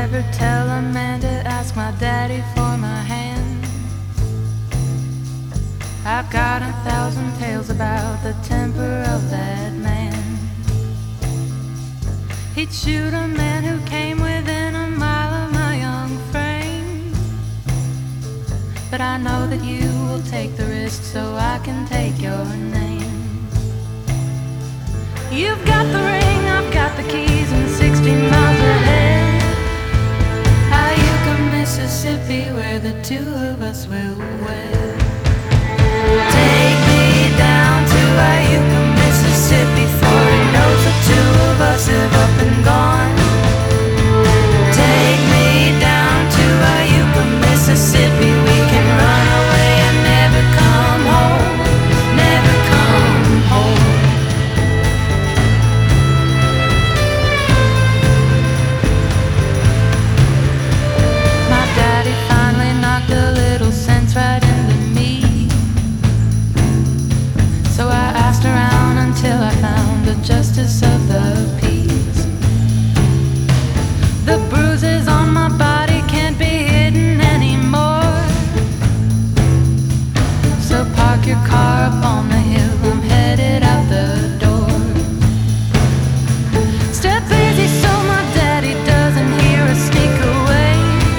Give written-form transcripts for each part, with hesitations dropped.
never tell a man to ask my daddy for my hand. I've got 1,000 tales about the temper of that man. He'd shoot a man who came within a mile of my young frame. But I know that you will take the risk so I can take your name. You've got the ring, I've got the keys, and 60 miles ahead, Iuka, Mississippi, where the two of us will wed. Take me down to Iuka, Mississippi, for he knows the two of us have up and gone. Take me down to Iuka, Mississippi, we can run away and never come home, never come home. My daddy finally knocked a little sense right into me. So I asked around until I found a justice of the peace. The bruises on my body can't be hidden anymore. So park your car up on the hill, I'm headed out the door. Step easy so my daddy doesn't hear us sneak away.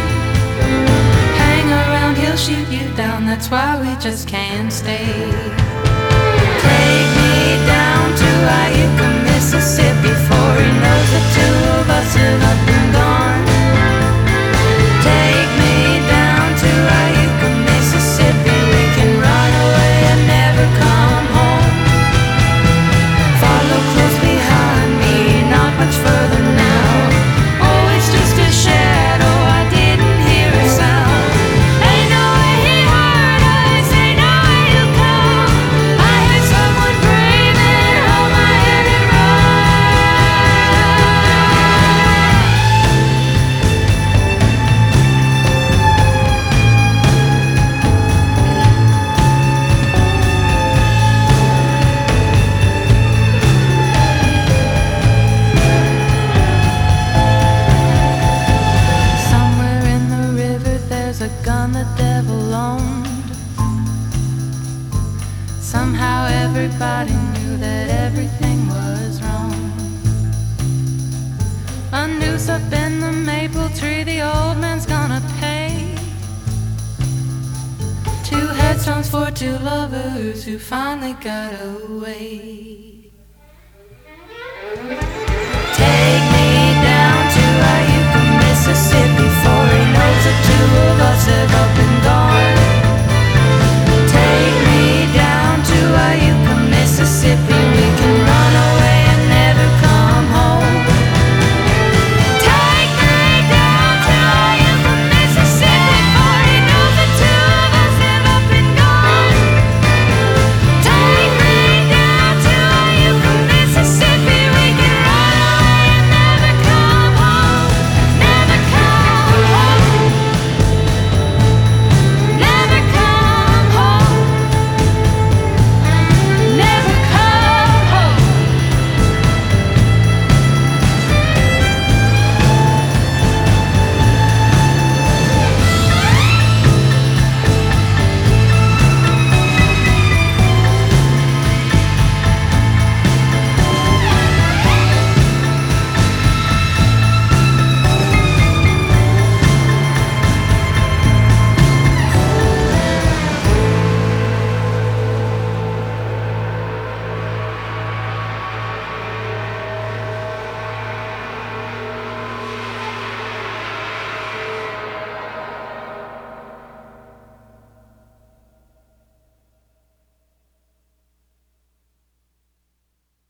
Hang around, he'll shoot you down, that's why we just can't stay. Take me down to Iuka, Mississippi, for he knows the two of us have up and gone. Take me down to Iuka, Mississippi, we can run away and never come home. Follow close behind me, not much further now. Oh, it's just a shadow, I didn't hear a sound. Ain't no way he heard us, ain't no way he'll come. I heard someone breathing, hold my hand and run. Somewhere in the river there's a gun the devil owned. Somehow everybody knew that everything was wrong. A noose up in the maple tree, the old man's gonna pay. 2 headstones for 2 lovers who finally got away.